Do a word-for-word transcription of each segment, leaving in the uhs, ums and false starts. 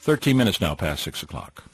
thirteen minutes now past six o'clock.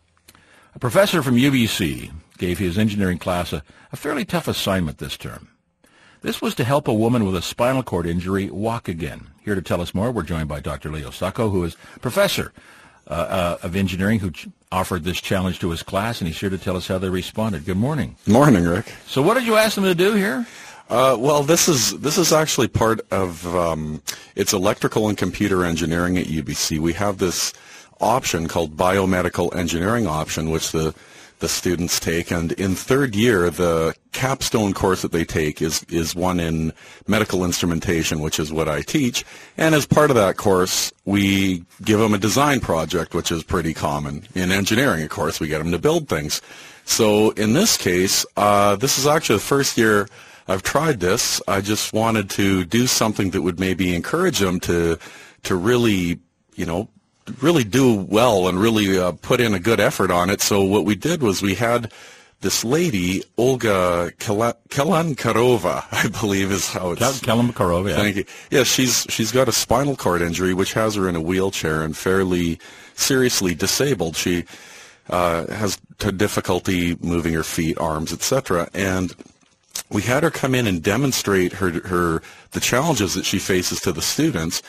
A professor from U B C gave his engineering class a, a fairly tough assignment this term. This was to help a woman with a spinal cord injury walk again. Here to tell us more, we're joined by Doctor Leo Sacco, who is professor uh, uh, of engineering, who ch- offered this challenge to his class, and he's here to tell us how they responded. Good morning. Morning, Rick. So what did you ask them to do here? Uh, well, this is this is actually part of um, it's electrical and computer engineering at U B C. We have this option called biomedical engineering option, which the the students take, and in third year, the capstone course that they take is is one in medical instrumentation, which is what I teach. And as part of that course, we give them a design project, which is pretty common in engineering. Of course, we get them to build things. So in this case, uh, this is actually the first year I've tried this. I just wanted to do something that would maybe encourage them to to really, you know, really do well and really uh, put in a good effort on it. So what we did was we had this lady, Olga Kalankarova, I believe is how it's... Kalankarova, yeah. Thank you. Yeah, she's, she's got a spinal cord injury, which has her in a wheelchair and fairly seriously disabled. She uh, has t- difficulty moving her feet, arms, et cetera. And we had her come in and demonstrate her, her the challenges that she faces to the students.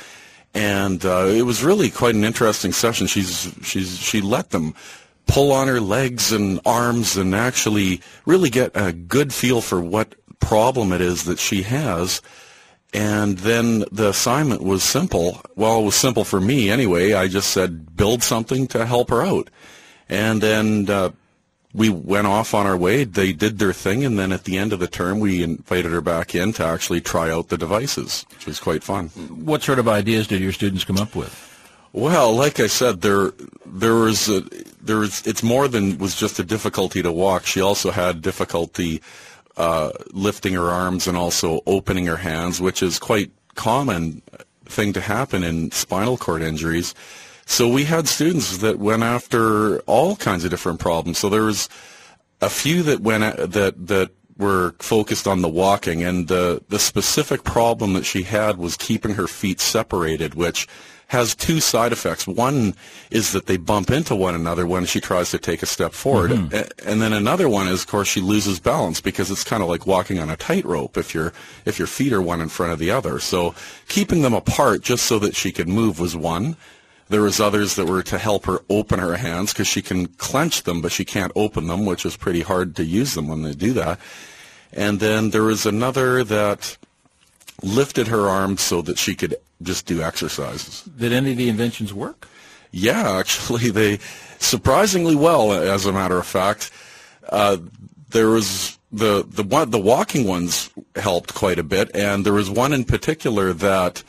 And uh, it was really quite an interesting session. She's she's she let them pull on her legs and arms and actually really get a good feel for what problem it is that she has. And then the assignment was simple. Well, it was simple for me anyway. I just said build something to help her out. And then uh, we went off on our way. They did their thing, and then at the end of the term, we invited her back in to actually try out the devices, which was quite fun. What sort of ideas did your students come up with? Well, like I said, there there was a, there was it's more than was just a difficulty to walk. She also had difficulty uh, lifting her arms and also opening her hands, which is quite common thing to happen in spinal cord injuries. So we had students that went after all kinds of different problems. So there was a few that went at, that that were focused on the walking, and the the specific problem that she had was keeping her feet separated, which has two side effects. One is that they bump into one another when she tries to take a step forward, mm-hmm. and then another one is, of course, she loses balance because it's kind of like walking on a tightrope if your if your feet are one in front of the other. So keeping them apart just so that she could move was one. There was others that were to help her open her hands because she can clench them, but she can't open them, which is pretty hard to use them when they do that. And then there was another that lifted her arms so that she could just do exercises. Did any of the inventions work? Yeah, actually, they surprisingly well, as a matter of fact. Uh, there was the the one the walking ones helped quite a bit, and there was one in particular that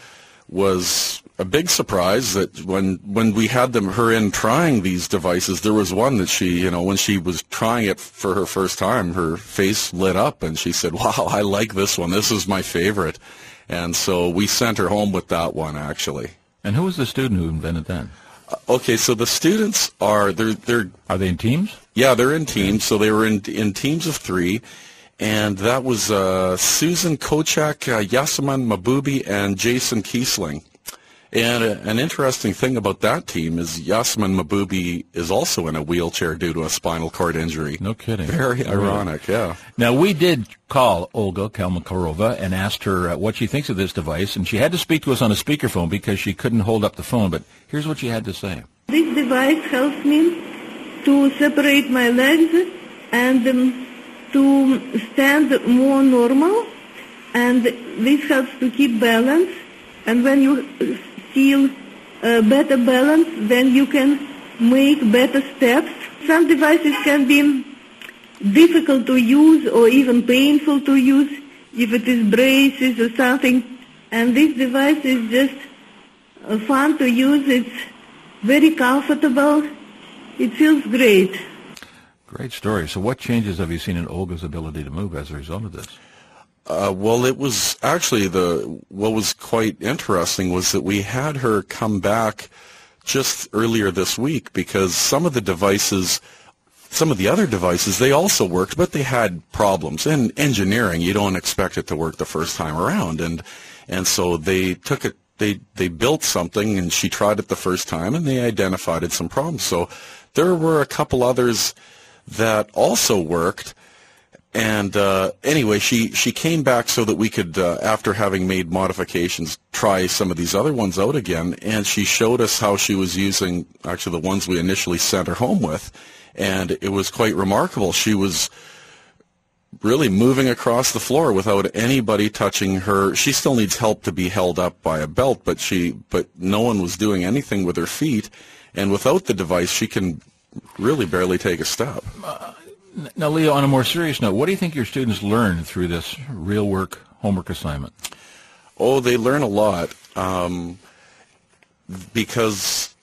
was a big surprise that when when we had them her in trying these devices, there was one that she, you know, when she was trying it for her first time, her face lit up and she said, "Wow, I like this one. This is my favorite." And so we sent her home with that one, actually. And who was the student who invented that? Uh, okay, so the students are they're they're are they in teams? Yeah, they're in teams. So they were in in teams of three. And that was uh, Susan Kochak, uh, Yasemin Mabubi, and Jason Kiesling. And uh, an interesting thing about that team is Yasemin Mabubi is also in a wheelchair due to a spinal cord injury. No kidding. Very ironic, yeah. Now, we did call Olga Kalankarova and asked her uh, what she thinks of this device, and she had to speak to us on a speakerphone because she couldn't hold up the phone, but here's what she had to say. This device helps me to separate my legs and um, to stand more normal, and this helps to keep balance. And when you feel uh, better balance, then you can make better steps. Some devices can be difficult to use or even painful to use if it is braces or something. And this device is just uh, fun to use. It's very comfortable. It feels great. Great story. So what changes have you seen in Olga's ability to move as a result of this? Uh, well, it was actually the what was quite interesting was that we had her come back just earlier this week because some of the devices, some of the other devices, they also worked, but they had problems. In engineering, you don't expect it to work the first time around, and and so they took it they they built something, and she tried it the first time, and they identified some problems. So there were a couple others that also worked. And uh, anyway, she, she came back so that we could, uh, after having made modifications, try some of these other ones out again. And she showed us how she was using, actually, the ones we initially sent her home with. And it was quite remarkable. She was really moving across the floor without anybody touching her. She still needs help to be held up by a belt, but she, but no one was doing anything with her feet. And without the device, she can really barely take a step. Uh, now, Leo, on a more serious note, what do you think your students learn through this real work homework assignment? Oh, they learn a lot um, because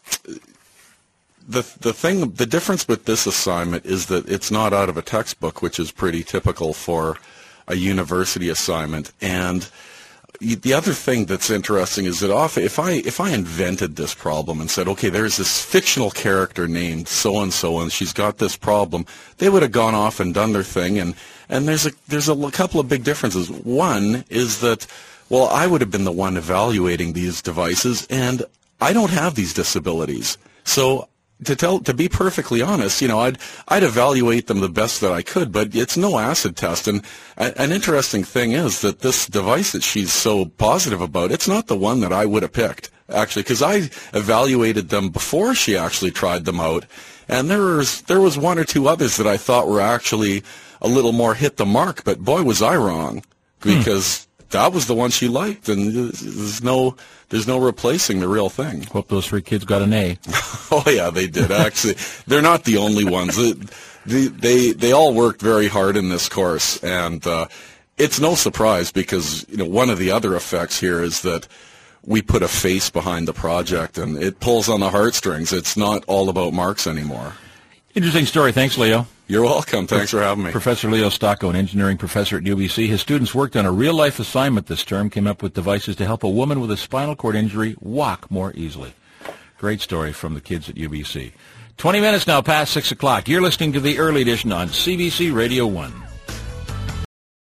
the the thing, the difference with this assignment is that it's not out of a textbook, which is pretty typical for a university assignment. And the other thing that's interesting is that often, if I if I invented this problem and said, okay, there's this fictional character named so and so, and she's got this problem, they would have gone off and done their thing. And and there's a there's a couple of big differences. One is that, well, I would have been the one evaluating these devices, and I don't have these disabilities, so. To tell, to be perfectly honest, you know, I'd I'd evaluate them the best that I could, but it's no acid test. And a, an interesting thing is that this device that she's so positive about, it's not the one that I would have picked, actually, because I evaluated them before she actually tried them out, and there was there was one or two others that I thought were actually a little more hit the mark, but boy, was I wrong, because hmm. that was the one she liked, and there's no. There's no replacing the real thing. Hope those three kids got an A. Oh, yeah, they did. Actually, they're not the only ones. They, they, they all worked very hard in this course, and uh, it's no surprise because, you know, one of the other effects here is that we put a face behind the project, and it pulls on the heartstrings. It's not all about marks anymore. Interesting story. Thanks, Leo. You're welcome. Thanks for having me. Professor Leo Stocko, an engineering professor at U B C. His students worked on a real-life assignment this term, came up with devices to help a woman with a spinal cord injury walk more easily. Great story from the kids at U B C. twenty minutes now past six o'clock. You're listening to the Early Edition on C B C Radio one.